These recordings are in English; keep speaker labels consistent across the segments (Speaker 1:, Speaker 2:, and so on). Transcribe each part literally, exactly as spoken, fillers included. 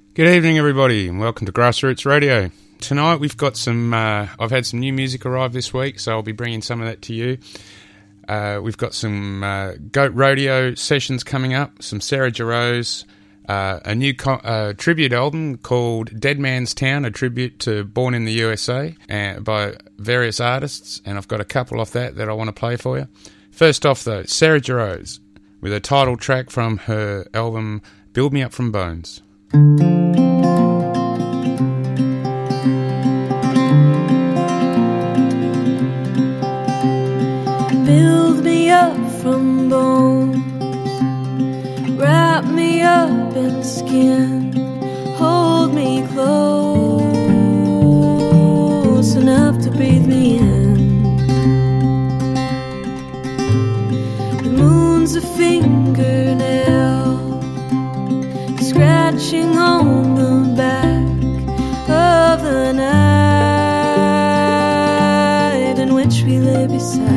Speaker 1: Good evening, everybody, and welcome to Grassroots Radio. Tonight we've got some, uh, I've had some new music arrive this week, so I'll be bringing some of that to you. Uh, we've got some uh, Goat Rodeo sessions coming up, some Sarah Jarosz, uh, a new co- uh, tribute album called Dead Man's Town, a tribute to Born in the U S A uh, by various artists, and I've got a couple off that that I want to play for you. First off, though, Sarah Jarosz with a title track from her album Build Me Up From Bones.
Speaker 2: Build me up from bones, wrap me up in skin, hold me close enough to breathe me in. The moon's a fingernail scratching on the back of the night in which we lay beside.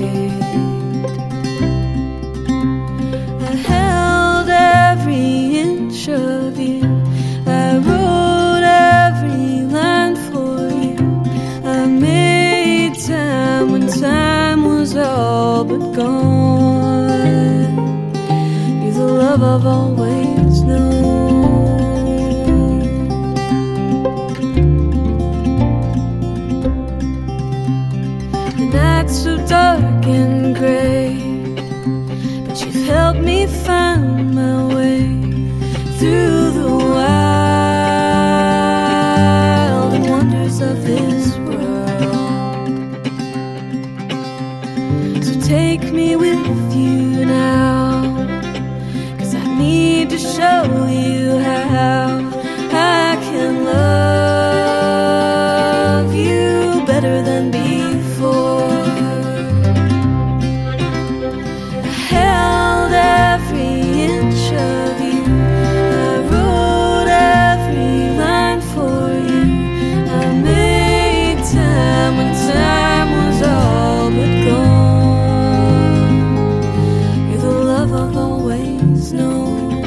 Speaker 2: Of you, I wrote every line for you. I made time when time was all but gone. You're the love I've always known. The night's so dark and grey, but you've helped me find my way through the wild and wonders of this world. So take me with you now, 'cause I need to show you how I can love you better than before. I held every inch of you, time was all but gone. You're the love I've always known.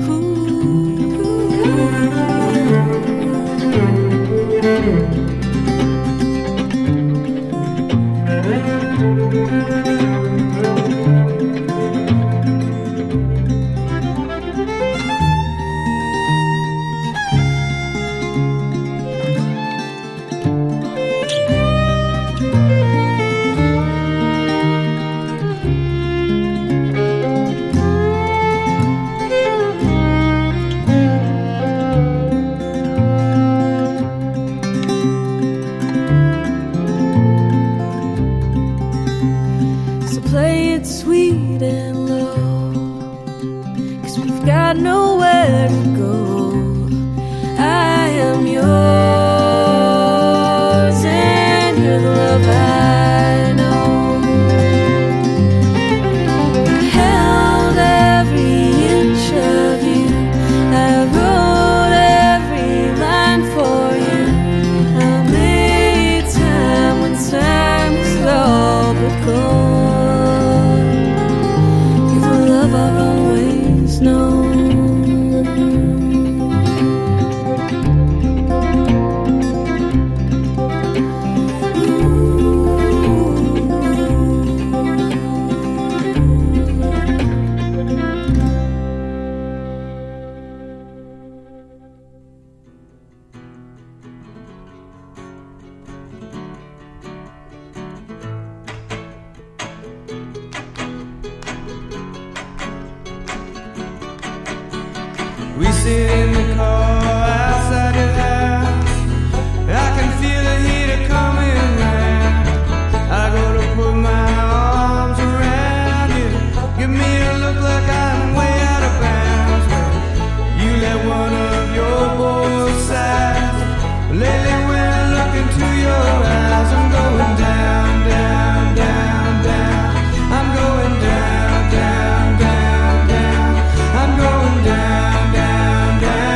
Speaker 2: Nowhere to go. I am yours, and you're the love I know. I held every inch of you, I wrote every line for you. I made time when time was all but gone. You're the love I've always known.
Speaker 3: We sit in the car outside your house. I can feel the heat coming round. I go to put my arms around you. Give me a look like I'm way out of bounds. You let one of your both sides. Lately when I look into your eyes, I'm going down, down, down, down. I'm going down, down, down, down. I'm going down, down, down.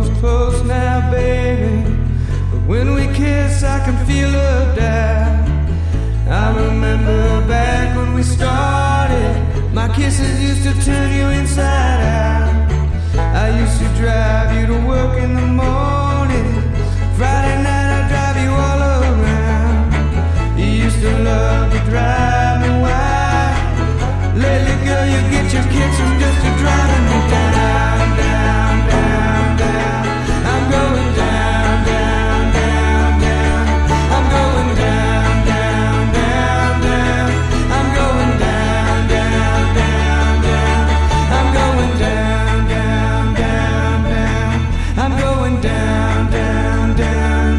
Speaker 3: us close now, baby. But when we kiss, I can feel her doubt. I remember back when we started, my kisses used to turn you inside out. I used to drive you to work in the morning. Friday night I'd drive you all around. You used to love to drive me wild. Lately, girl, you get your kicks from just to driving me down, down, down, down. I'm going down, down, down, down. I'm going down, down, down, down. I'm going down, down, down, down. I'm going down, down, down, down. I'm going down, down, down,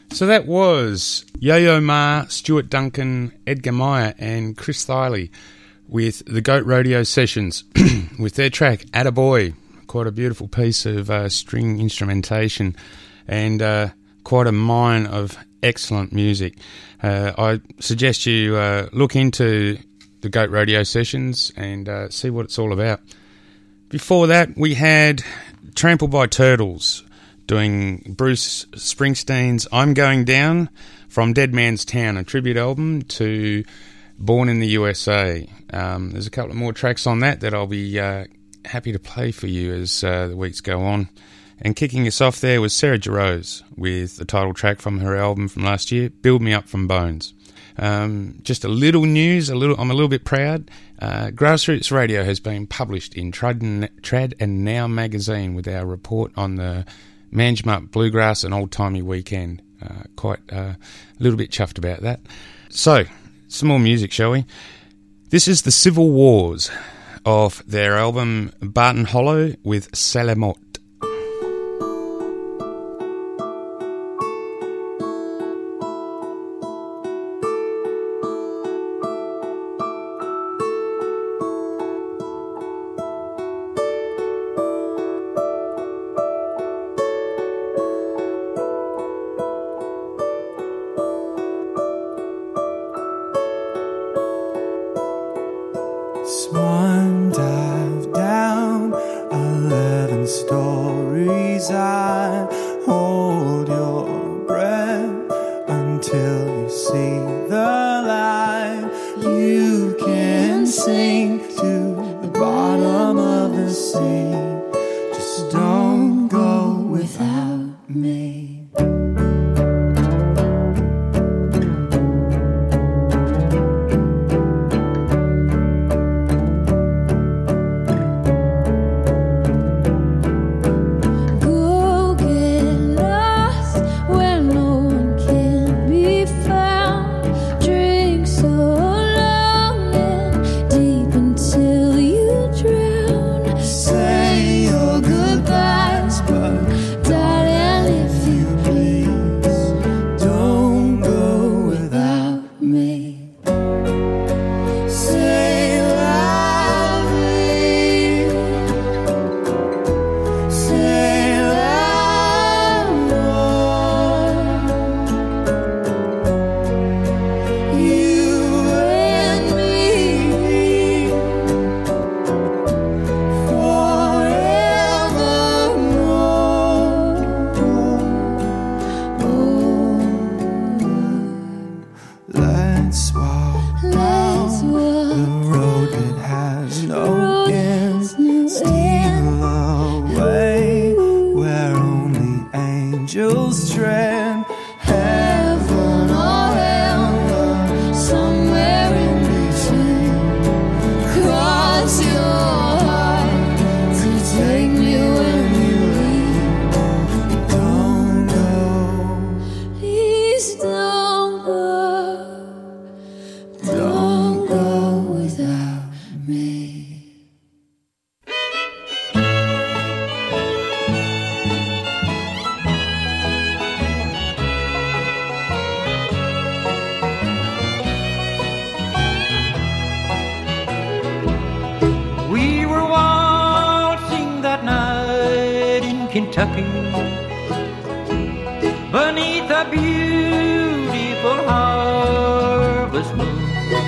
Speaker 1: So that was Yo-Yo Ma, Stuart Duncan, Edgar Meyer and Chris Thiley with the Goat Rodeo Sessions with their track Attaboy. Quite a beautiful piece of uh, string instrumentation and uh, quite a mine of excellent music. Uh, I suggest you uh, look into the Goat Rodeo Sessions and uh, see what it's all about. Before that, we had Trampled by Turtles doing Bruce Springsteen's I'm Going Down from Dead Man's Town, a tribute album to Born in the U S A. Um, there's a couple of more tracks on that that I'll be uh, happy to play for you as uh, the weeks go on. And kicking us off there was Sarah Jarosz with the title track from her album from last year, Build Me Up From Bones. Um, just a little news, a little. I'm a little bit proud. Uh, Grassroots Radio has been published in Trad and, Trad and Now magazine with our report on the Manjimup Bluegrass and Old Timey Weekend. Uh, quite uh, a little bit chuffed about that. So, some more music, shall we? This is the Civil Wars of their album Barton Hollow with Salamot.
Speaker 3: Swan dive down eleven stories. I hold your breath until you see the light. You can sink to the bottom of the sea. Just don't go without me.
Speaker 4: Kentucky, beneath a beautiful harvest moon,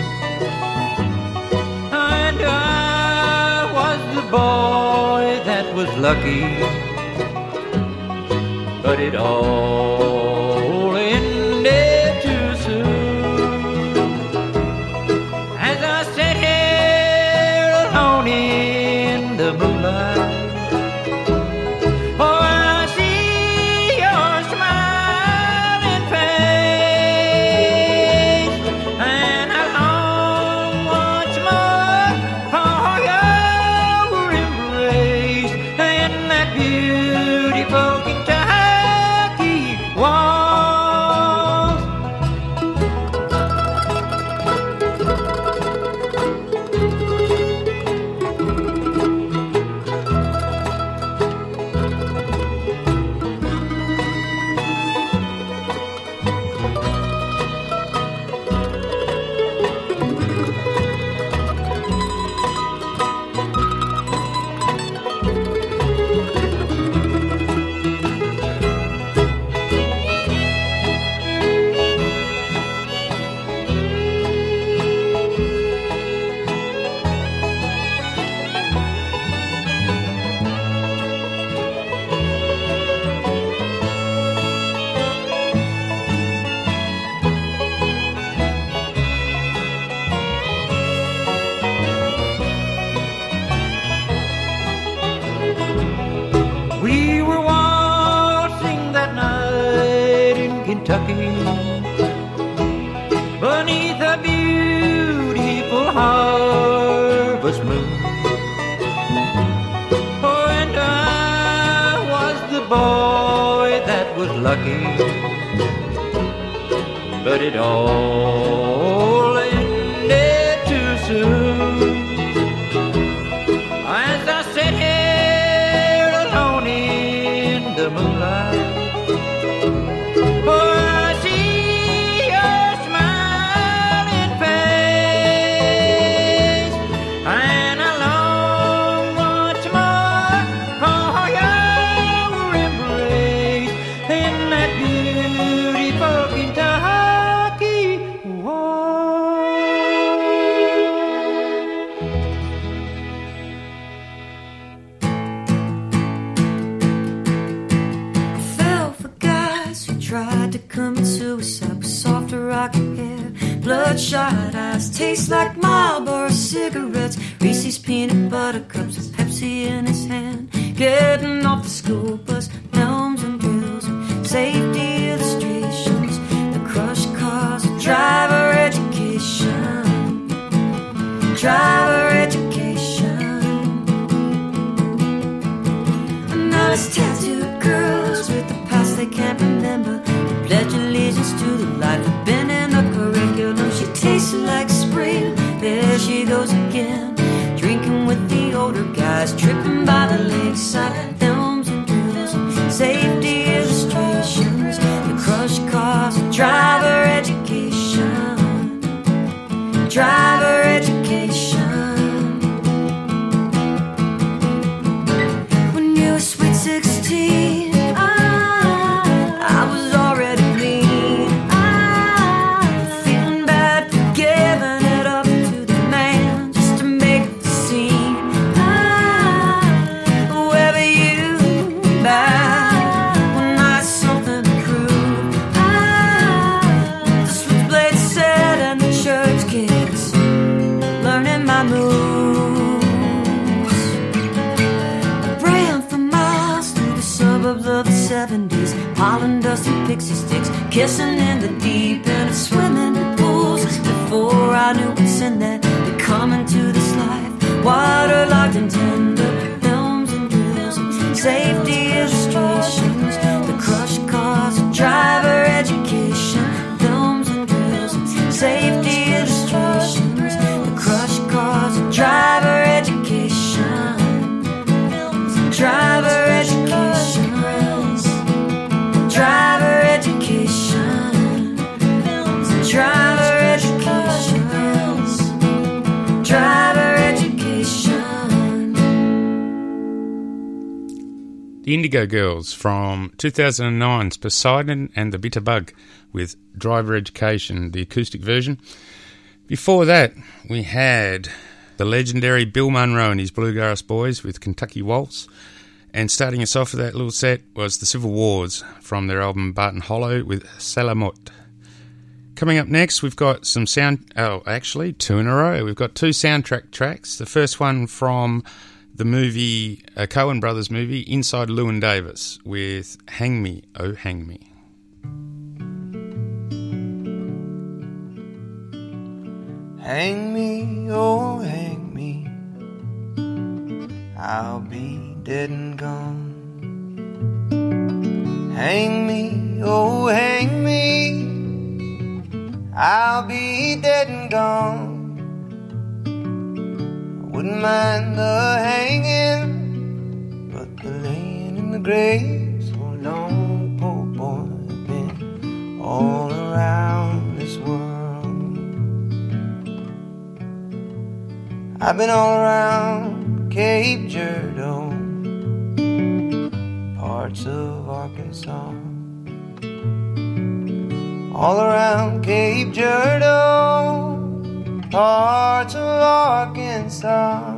Speaker 4: and I was the boy that was lucky, but it all ended too soon. As I sat here alone in the moonlight, Kentucky, beneath a beautiful harvest moon. Oh, and I was the boy that was lucky, but it all ended too soon. As I sit here alone in the moonlight, oh, I see your smiling face, and I long once more for your embrace in that beautiful Kentucky wild.
Speaker 2: Fell for guys who tried to commit suicide with soft rocket hair, bloodshot eyes, taste like Marlboro cigarettes, Reese's peanut butter cups with Pepsi in his hand, getting off the school bus, elms and grills, and safety illustrations, the crushed cars, driver education, driver education. And now it's tattooed girls with the past they can't remember, they pledge allegiance to the life that's been in the curriculum. She tastes like spring, there she goes again, drinking with the older guys, tripping by the lakeside, elms and drills, safety illustrations, the crushed cars, driver education, driver education. When you were sweet sixteen, I, I was already mean. I, feeling bad for giving it up to the man just to make the scene. I, wherever you back when I had something to prove. I, the switchblade said and the church kids learning my moves. Praying for miles through the suburbs of the seventies, hauling dust and pixie sticks, kissing in the deep end of swimming pools. Before I knew what's in there, we come into this life, waterlogged and tender, films and drills, safety illustrations, the crushed cars, driver education, films and drills, safety illustrations, the crushed cars, driver education, driver education, driver education, driver education, driver education.
Speaker 1: The Indigo Girls from two thousand nine's Poseidon and the Bitter Bug with Driver Education, the acoustic version. Before that, we had the legendary Bill Monroe and his Bluegrass Boys with Kentucky Waltz. And starting us off with that little set was the Civil Wars from their album Barton Hollow with Salamot. Coming up next, we've got some sound... Oh, actually, two in a row. We've got two soundtrack tracks. The first one from the movie, a Coen Brothers movie, Inside Llewyn Davis with Hang Me, Oh Hang Me.
Speaker 3: Hang me, oh hang me, I'll be dead and gone. Hang me, oh hang me, I'll be dead and gone. I wouldn't mind the hanging, but the laying in the grave so long, poor boy, I've been all around this world. I've been all around Cape Girardeau, parts of Arkansas, all around Cape Girardeau, parts of Arkansas.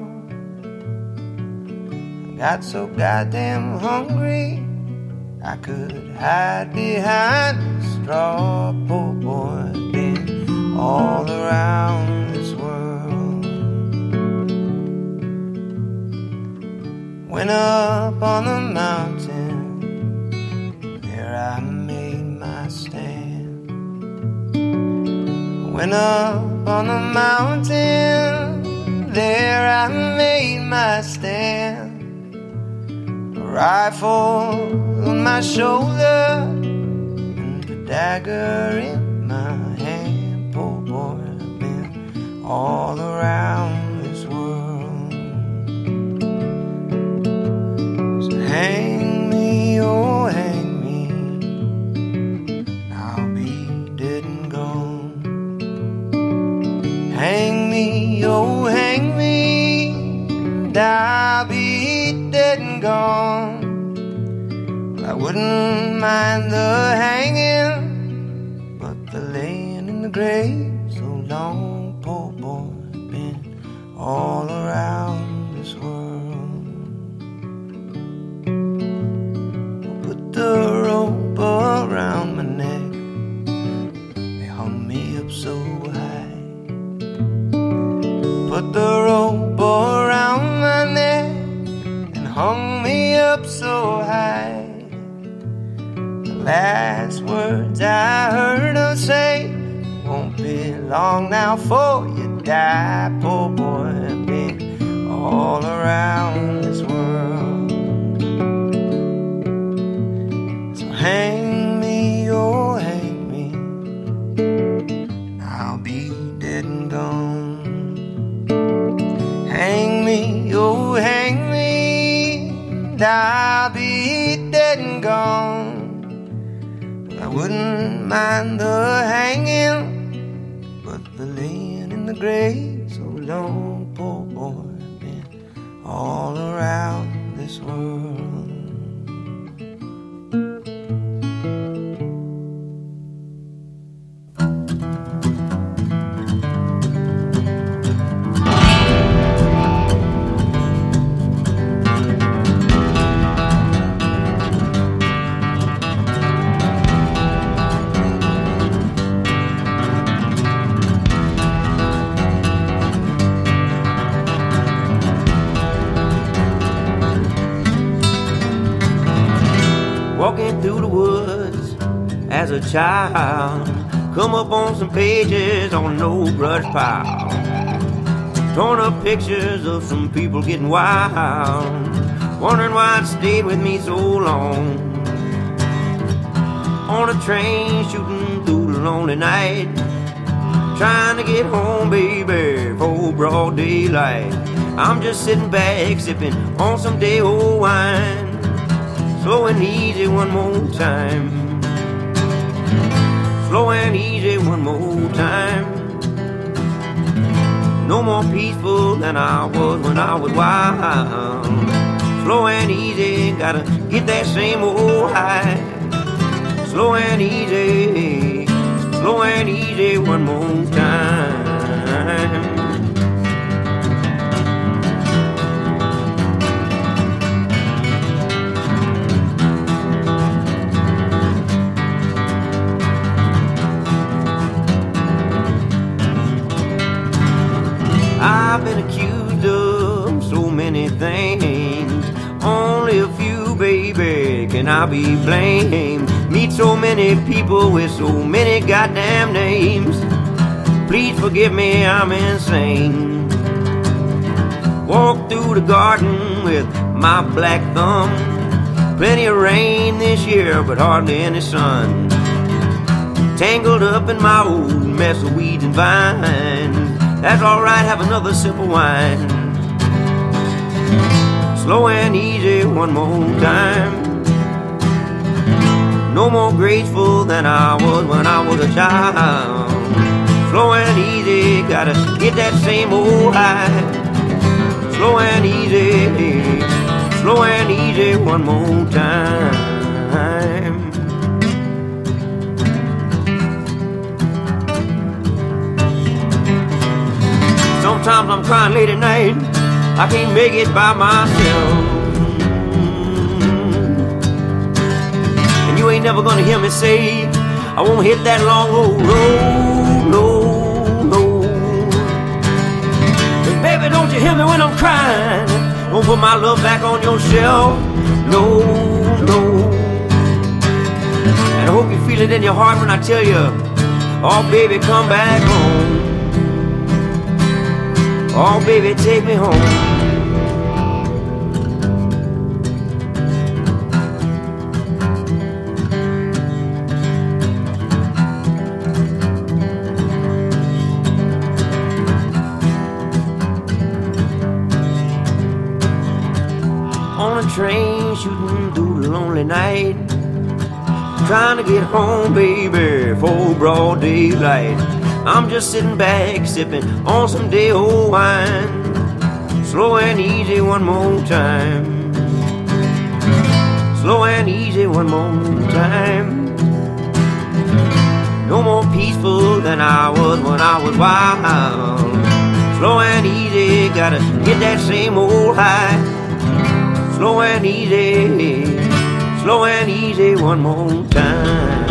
Speaker 3: I got so goddamn hungry I could hide behind a straw. Poor boy, been all around this world. Went up on the mountain, there I made my stand. Went up on the mountain, there I made my stand. A rifle on my shoulder and a dagger in my hand. Poor boy, I've been all around this world. So hang me, oh hang me, I'll be dead and gone. Hang me, oh hang me, and I'll be dead and gone. Well, I wouldn't mind the hanging, but the laying in the grave so long. Poor boy, been all around this world. I put the rope around my neck, they hung me up so high. Put the rope around my neck and hung me up so high. The last words I heard her say, won't be long now for you die. Poor boy, I've been all around this world. So hang me, oh hang me, I'll be dead and gone. Hang me, oh hang me, and I'll be dead and gone. I wouldn't mind the hanging, but the laying in the grave so long. Poor boy, been all around this world. Walking through the woods as a child, come up on some pages on an old brush pile. Torn up pictures of some people getting wild, wondering why it stayed with me so long. On a train shooting through the lonely night, trying to get home, baby, for broad daylight. I'm just sitting back, sipping on some day old wine, slow and easy one more time. Slow and easy one more time. No more peaceful than I was when I was wild. Slow and easy, gotta get that same old high. Slow and easy, slow and easy one more time. I've been accused of so many things, only a few, baby, can I be blamed. Meet so many people with so many goddamn names. Please forgive me, I'm insane. Walk through the garden with my black thumb. Plenty of rain this year, but hardly any sun. Tangled up in my old mess of weeds and vines. That's alright, have another sip of wine. Slow and easy one more time. No more graceful than I was when I was a child. Slow and easy, gotta get that same old high. Slow and easy, slow and easy one more time. Sometimes I'm crying late at night, I can't make it by myself. And you ain't never gonna hear me say I won't hit that long old road, no, no. But baby, don't you hear me when I'm crying? Won't put my love back on your shelf, no, no. And I hope you feel it in your heart when I tell you
Speaker 5: Oh, baby, come back home. Oh, baby, take me home. On a train shooting through the lonely night, trying to get home, baby, for broad daylight. I'm just sitting back, sipping on some day-old wine, slow and easy one more time. Slow and easy one more time. No more peaceful than I was when I was wild. Slow and easy, gotta get that same old high. Slow and easy, slow and easy one more time.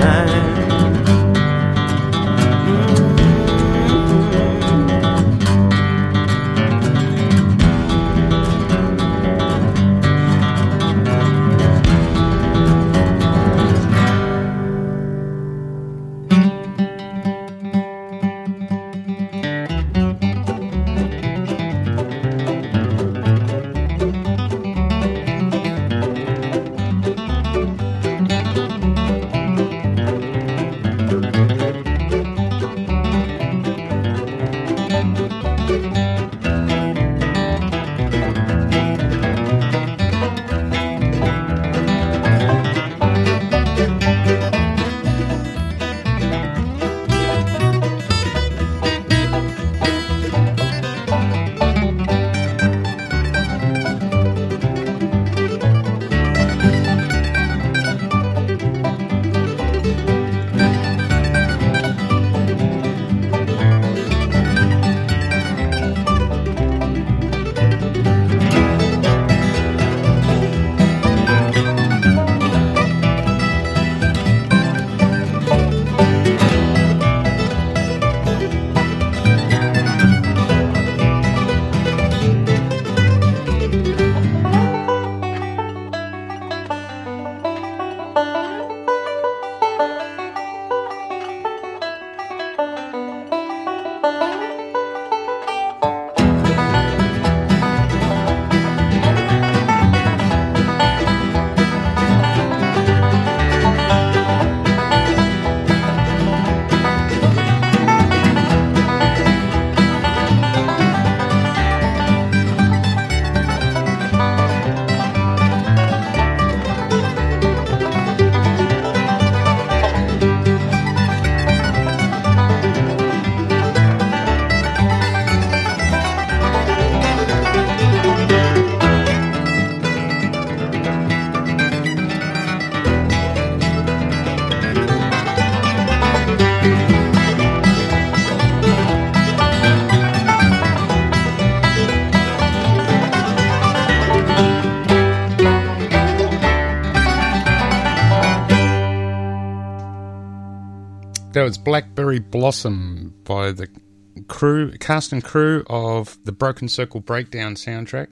Speaker 1: That was Blackberry Blossom by the crew, cast and crew of the Broken Circle Breakdown soundtrack.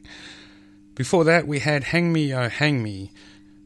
Speaker 1: Before that, we had Hang Me, Oh Hang Me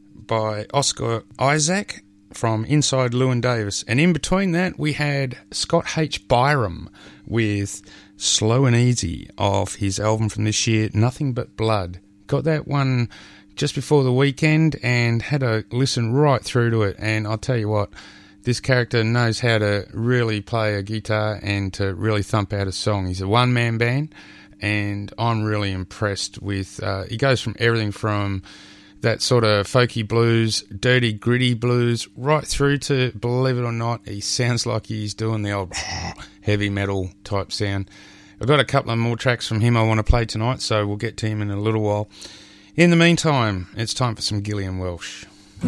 Speaker 1: by Oscar Isaac from Inside Llewyn Davis. And in between that, we had Scott H. Byram with Slow and Easy off his album from this year, Nothing But Blood. Got that one just before the weekend and had a listen right through to it. And I'll tell you what, this character knows how to really play a guitar and to really thump out a song. He's a one-man band, and I'm really impressed with... Uh, he goes from everything from that sort of folky blues, dirty, gritty blues, right through to, believe it or not, he sounds like he's doing the old heavy metal type sound. I've got a couple of more tracks from him I want to play tonight, so we'll get to him in a little while. In the meantime, it's time for some Gillian Welch.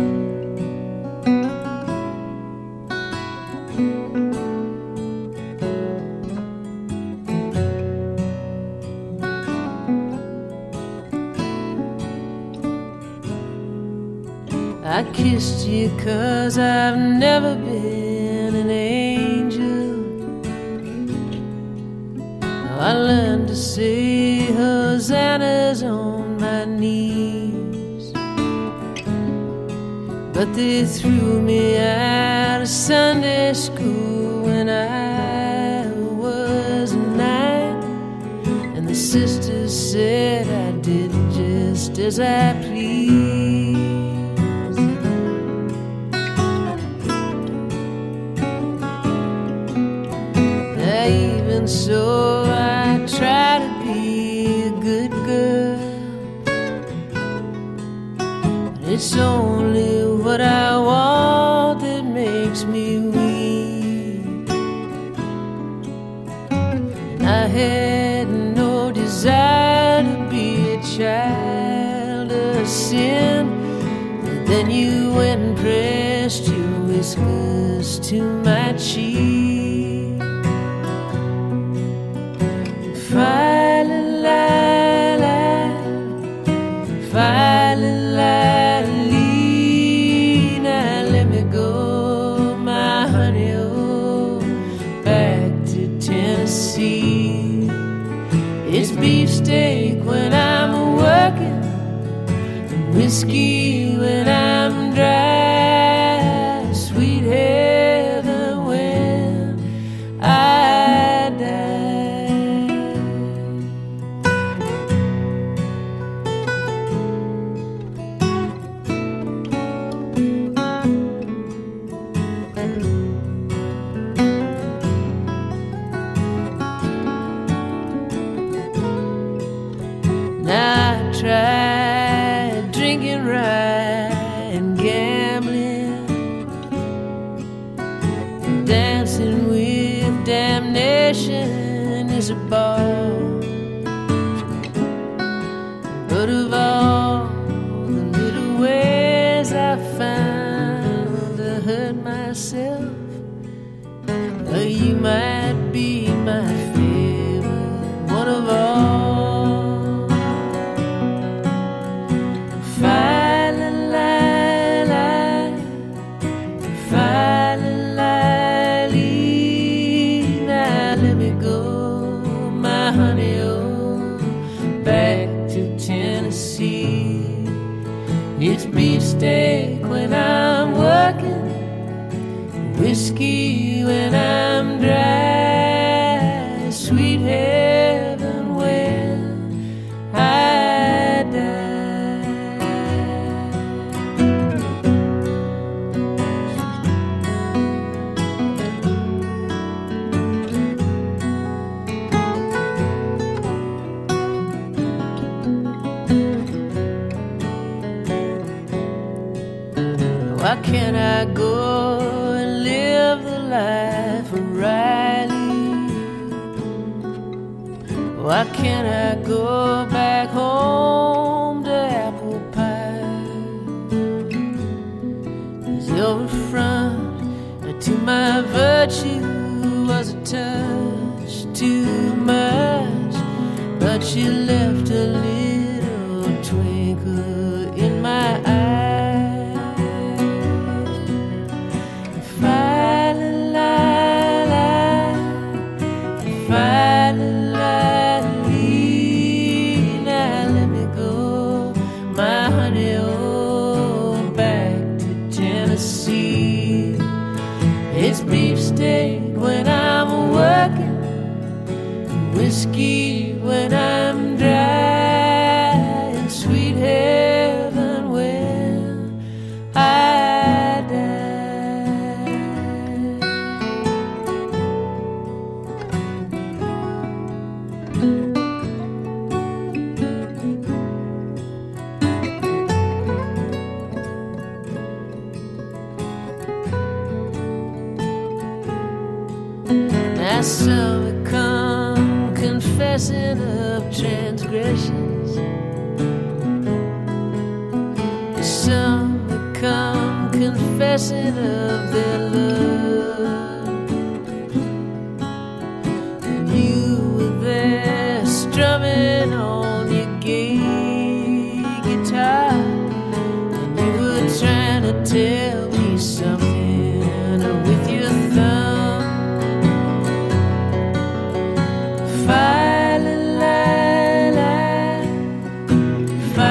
Speaker 6: I kissed you 'cause I've never been an angel. I learned to say hosannas on my knees, but they threw me out of Sunday high school when I was nine, and the sisters said I did just as I pleased. Now even so, I try to be a good girl. It's only what I want that makes me weak. I had no desire to be a child of sin, but then you went and pressed your whiskers to my cheek. Fi-la-la-la, fi-la-la. It's beefsteak when I'm working, and whiskey when I'm dry, sweet heaven when I die. Now I tried drinking rye and gambling, dancing with damnation is a ball. But of all the little ways I found to hurt myself, well, you might be my favorite one of all. It's beefsteak when I'm working, whiskey when I'm dry, sweet heaven when I die. Why can't I go and live the life of Riley? Why can't I go back home to apple pie? Your front to my virtue was a touch too much, but you left a little twinkle in my eye. It's beefsteak when I'm working, whiskey when I'm dry, and sweet heaven when I die. Now some come confessing of transgressions, some come confessing of their love, and you were there strumming on your gay guitar, and you were trying to tell me something with your thumb.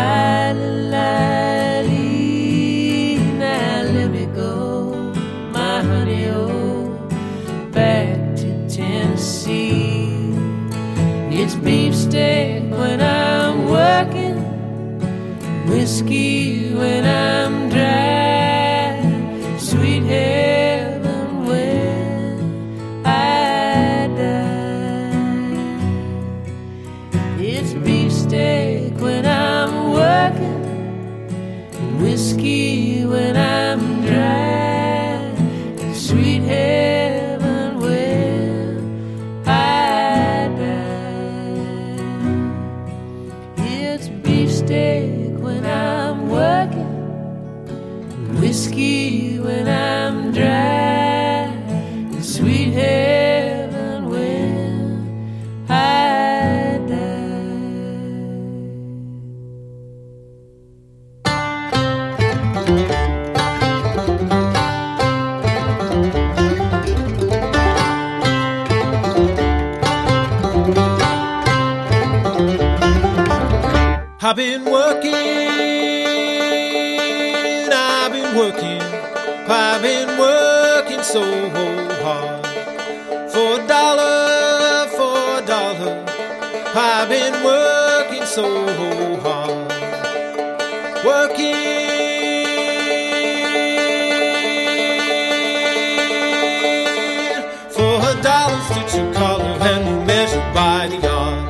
Speaker 6: Now let me go, my whiskey when I'm dry, sweet heaven when I die. It's beefsteak when I'm working, whiskey when I'm dry, sweet heaven when I die. It's beefsteak when I'm working, whiskey when I'm dry, and sweet heaven when I die.
Speaker 3: I've been working, I've been working, I've been working so hard. For a dollar, for a dollar, I've been working so hard. Working for a dollar, stitch a collar and we measure by the yard.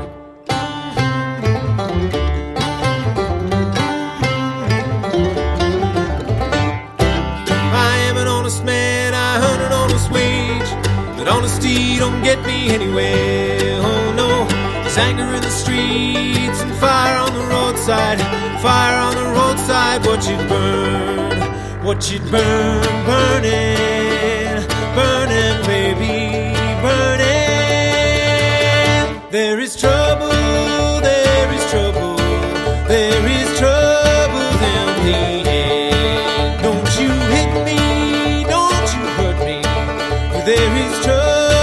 Speaker 3: Honesty don't get me anywhere, oh no. There's anger in the streets and fire on the roadside. Fire on the roadside, what you'd burn, what you'd burn, burning, burning, baby, burning. There is trouble, there is trouble, there is trouble in the air. Don't you hit me, don't you hurt me, there is trouble.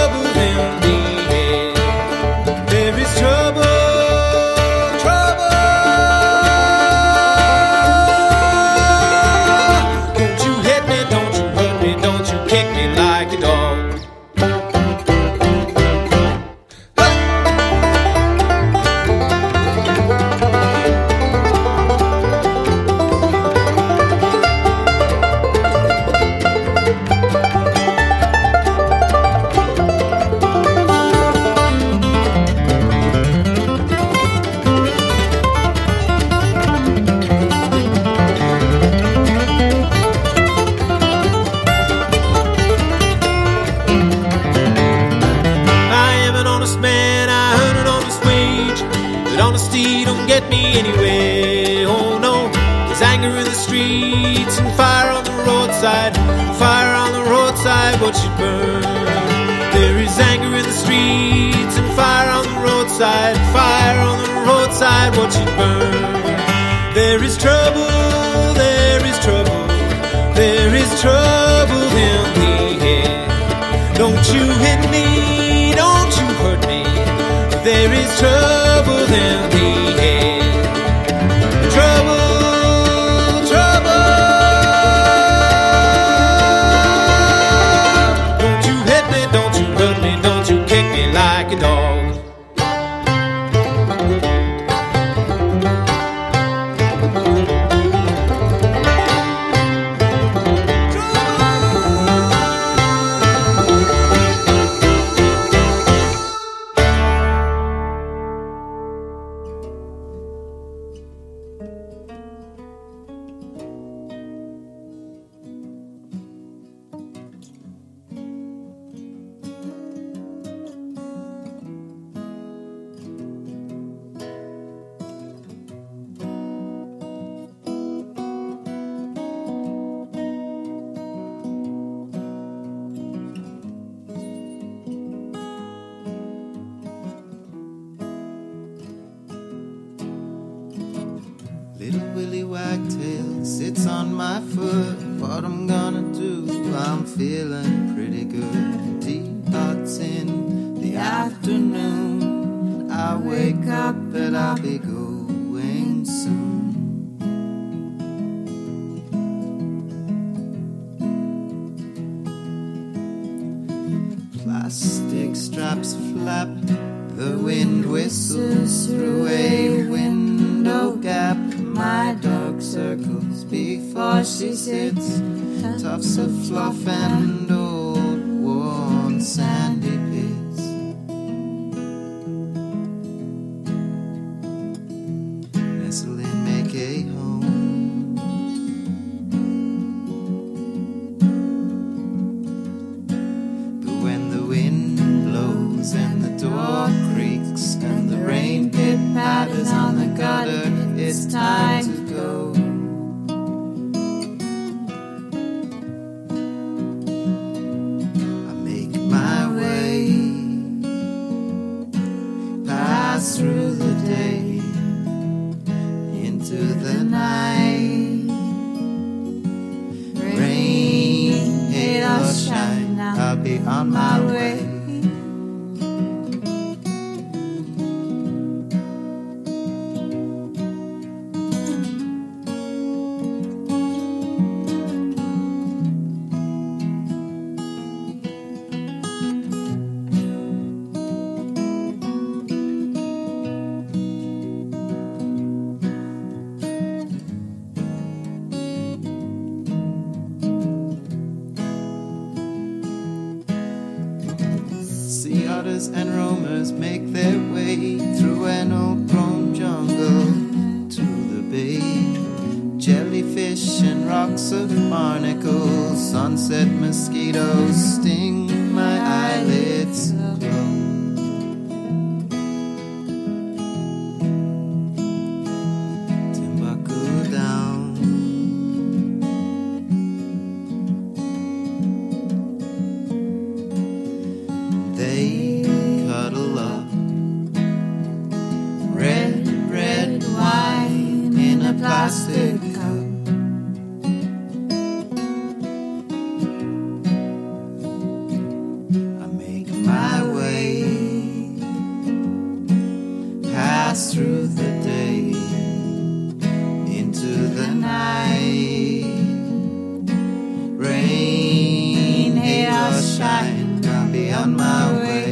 Speaker 3: What you burn. There is anger in the streets and fire on the roadside. Fire on the roadside, what you burn. There is trouble, there is trouble, there is trouble in the air. Don't you hit me, don't you hurt me. There is trouble in the air. Trouble.
Speaker 7: Little Willie Wagtail sits on my foot. What I'm gonna do, I'm feeling pretty good. Deep thoughts in the afternoon. I wake up but I'll be going soon. Plastic straps flap, the wind whistles through a window gap. my dark circles before she sits. Tufts of fluff and old worn sandy pits. Nestle in, make a home. But when the wind blows and the door creaks and the rain pit patters on the gutter, it's time to go. I make my way, pass through the day, into the night. Rain, hail or shine, I'll be on my way. Sea otters and roamers make their way through an old grown jungle to the bay. Jellyfish and rocks of barnacles, sunset mosquitoes sting my eyelids aglow. Timbuktu down. They cuddle up, red, red wine in a plastic cup. I make my way, pass through the day, into the night. Rain, hail, or shine, I'll be on my way.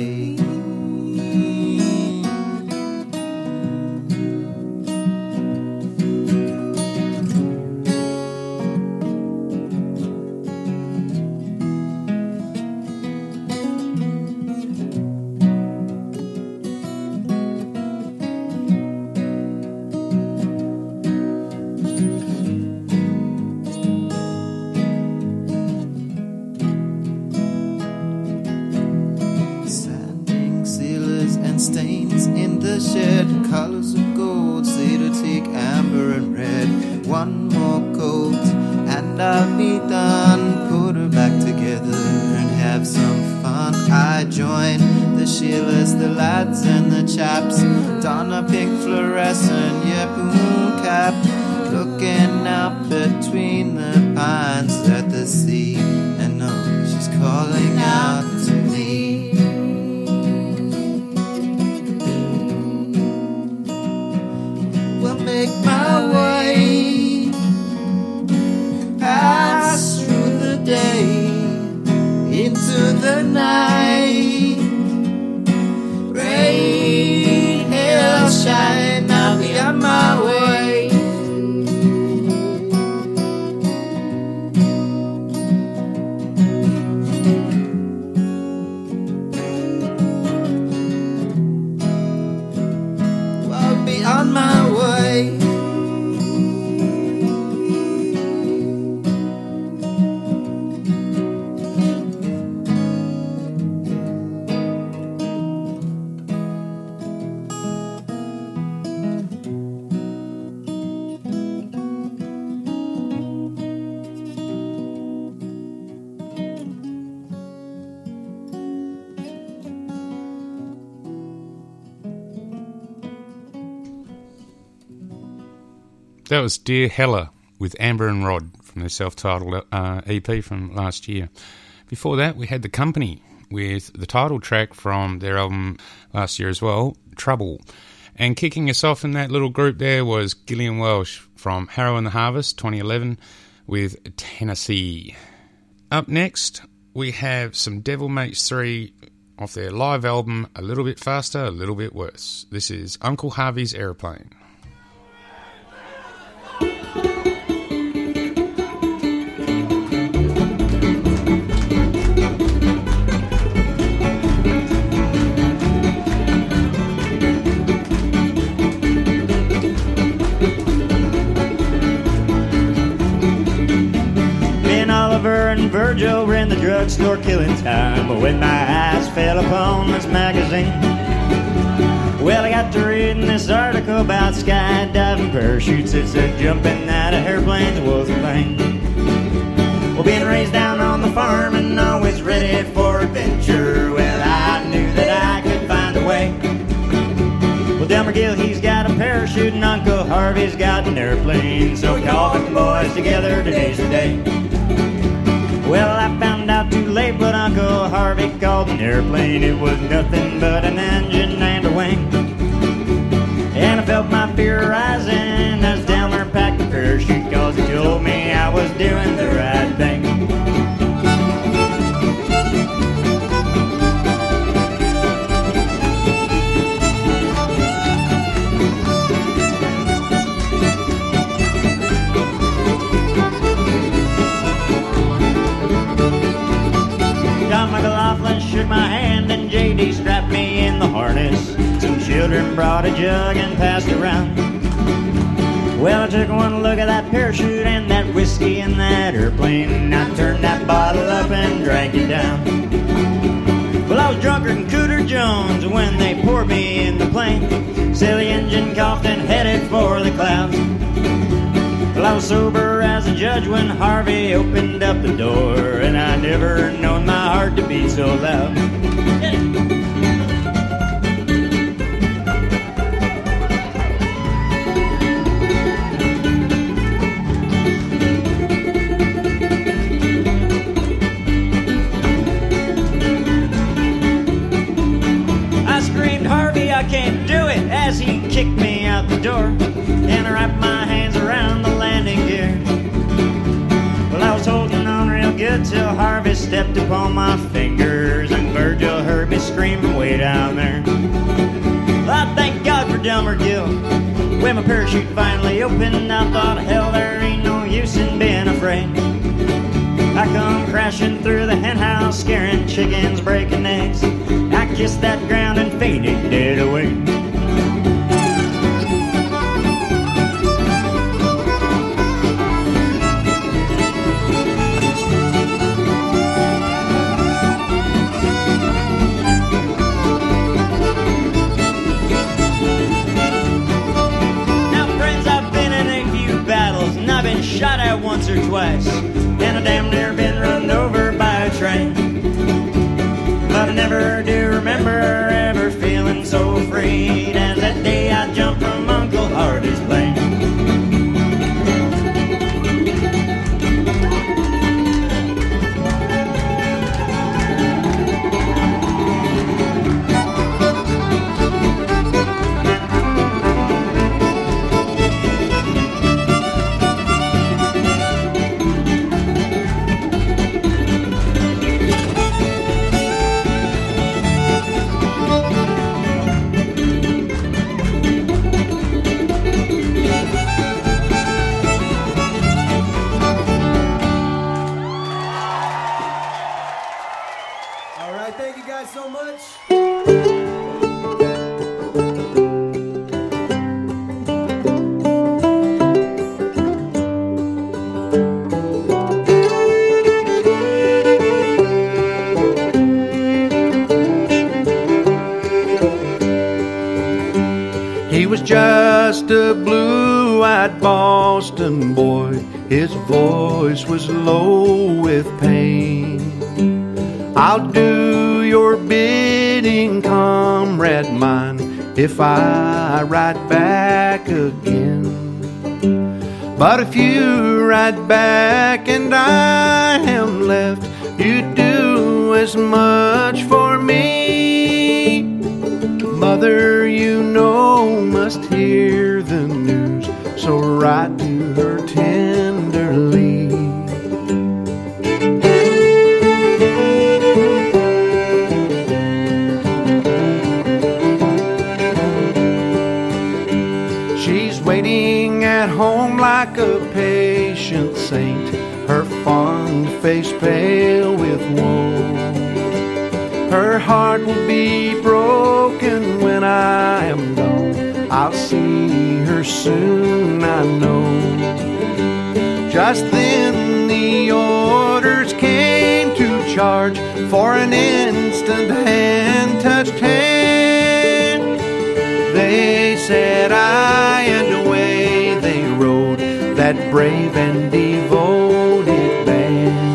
Speaker 7: Sanding sealers and stains in the shed, colors of gold, cedar, teak, amber and red. One more coat and I'll be done. Put her back together and have some fun. I join the Sheilas, the lads and the chaps, don a pink fluorescent yeppoon cap, looking out between the pines at the sea, and no, she's calling out to me. We'll make my way, pass through the day, into the night. Rain, hail, shine, I'll be on my way. I'll be on my way.
Speaker 1: That was Dear Hella with Amber and Rod from their self-titled uh, E P from last year. Before that, we had The Company with the title track from their album last year as well, Trouble. And kicking us off in that little group there was Gillian Welsh from Harrow and the Harvest twenty eleven with Tennessee. Up next, we have some Devil Mates three off their live album, A Little Bit Faster, A Little Bit Worse. This is Uncle Harvey's Aeroplane.
Speaker 8: Virgil ran the drugstore killing time. But when my eyes fell upon this magazine, well, I got to reading this article about skydiving parachutes. It said jumping out of airplanes was a thing. Well, being raised down on the farm and always ready for adventure, well, I knew that I could find a way. Well, Delmer Gill, he's got a parachute, and Uncle Harvey's got an airplane. So we called them boys together, today's the day. Well, I found out too late, but Uncle Harvey called an airplane. It was nothing but an engine and a wing. And I felt my fear rising as Delmer packed the parachute, cause he told me I was doing the right thing. John McLaughlin shook my hand and J D strapped me in the harness. Some children brought a jug and passed around. Well, I took one look at that parachute and that whiskey in that airplane, and I turned that bottle up and drank it down. Well, I was drunker than Cooter Jones when they poured me in the plane. Silly engine coughed and headed for the clouds. Well, I was sober as a judge when Harvey opened up the door, and I never known my heart to beat so loud. I can't do it, as he kicked me out the door, and I wrapped my hands around the landing gear. Well, I was holding on real good till Harvey stepped upon my fingers, and Virgil heard me scream from way down there. Well, I thank God for Delmer Gill. When my parachute finally opened, I thought, hell, there ain't no use in being afraid. I come crashing through the hen house, scaring chickens, breaking eggs. I kissed that ground and fainted dead away. Now, friends, I've been in a few battles, and I've been shot at once or twice, and I damn near been run over by a train. But I never do remember ever feeling so afraid as that day I jumped from Uncle Harvey's plane.
Speaker 9: He was just a blue-eyed Boston boy. His voice was low with pain. I'll do your bidding, comrade mine, if I ride back again. But if you ride back and I am left, you do as much for me. Mother, you know, must hear the news, so write to her tenderly. She's waiting at home like a patient saint, her fond face pale with woe. Her heart will be broken when I am gone. I'll see her soon, I know. Just then the orders came charge for an instant hand touched hand. They said aye, and away they rode, that brave and devoted band.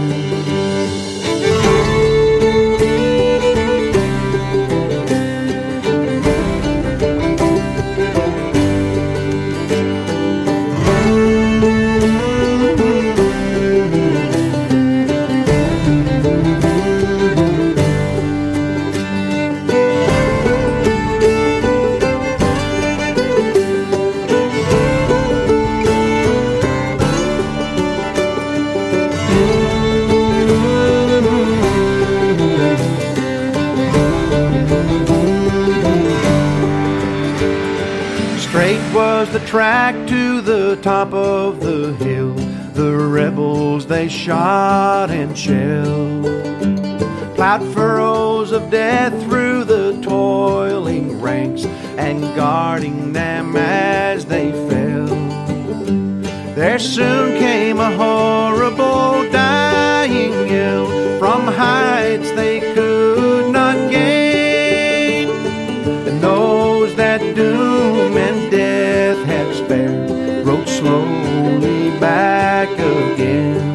Speaker 9: The track to the top of the hill, the rebels they shot and shelled, plowed furrows of death through the toiling ranks, and guarding them as they fell. There soon came a horrible dying yell from heights they could not gain, and those that doom and death had spared rode slowly back again.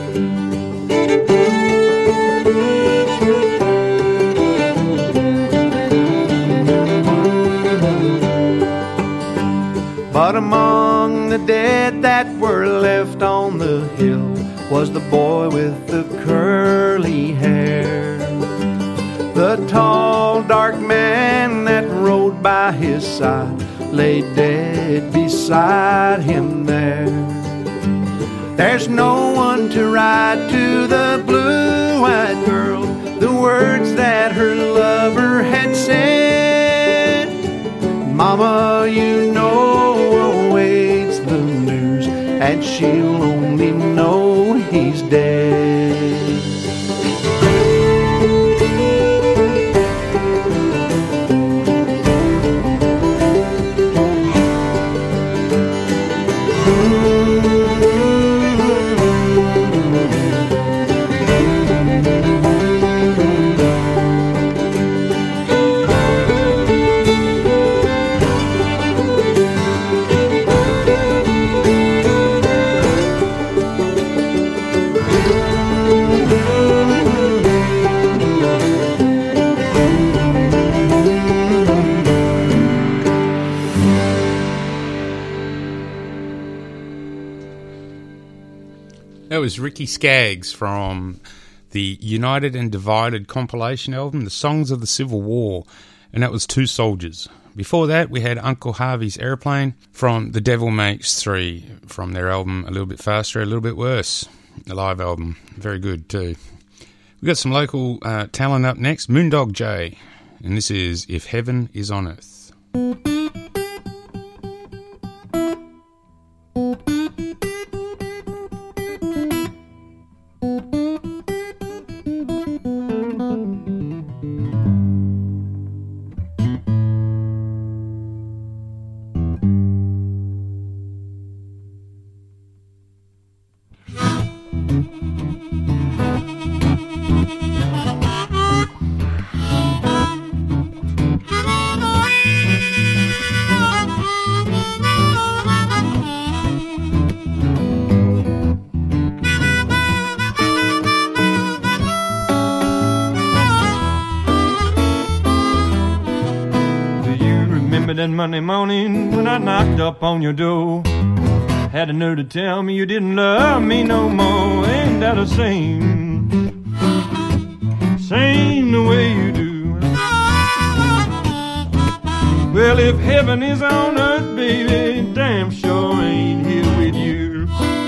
Speaker 9: But among the dead that were left on the hill was the boy with the curly hair, the tall dark man that rode by his side lay dead beside him there. There's no one to ride to the blue-eyed girl the words that her lover had said. Mama, you know awaits the news, and she'll only know he's dead.
Speaker 1: That was Ricky Skaggs from the United and Divided compilation album, The Songs of the Civil War, and that was Two Soldiers. Before that, we had Uncle Harvey's Airplane from The Devil Makes Three, from their album A Little Bit Faster, A Little Bit Worse, the live album. Very good too. We've got some local uh, talent up next, Moondog J, and this is If Heaven Is on Earth.
Speaker 4: That Monday morning when I knocked up on your door, had the nerve to tell me you didn't love me no more. Ain't that a shame? Shame the way you do. Well, if heaven is on earth, baby, damn sure ain't here with you.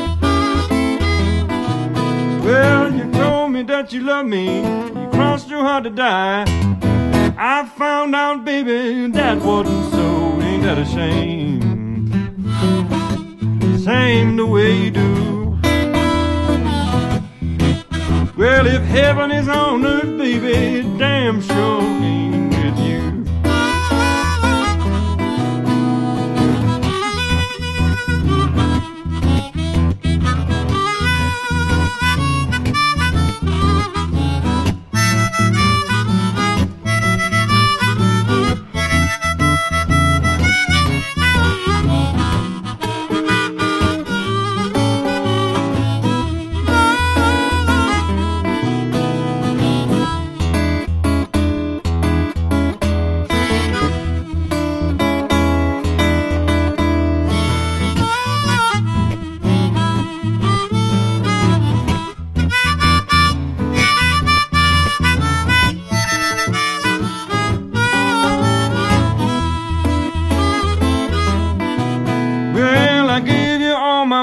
Speaker 4: Well, you told me that you love me, you crossed your heart to die. I found out, baby, that wasn't so. Ain't that a shame? Shame the way you do. Well, if heaven is on earth, baby, damn sure ain't with you.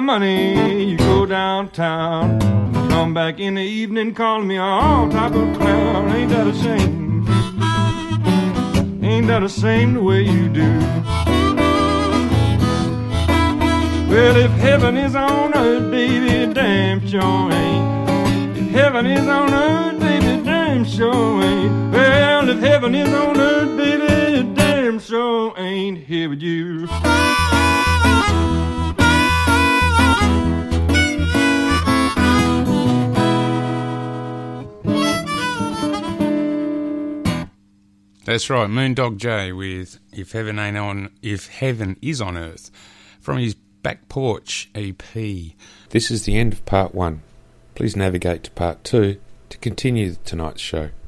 Speaker 4: money, you go downtown. Come back in the evening, calling me all type of clown. Ain't that a shame? Ain't that a shame the way you do? Well, if heaven is on earth, baby, damn sure ain't. If heaven is on earth, baby, damn sure ain't. Well, if heaven is on earth, baby, damn sure ain't here with you.
Speaker 1: That's right, Moondog J with If Heaven Ain't On, If Heaven Is On Earth, from his Back Porch E P.
Speaker 10: This is the end of part one. Please navigate to part two to continue tonight's show.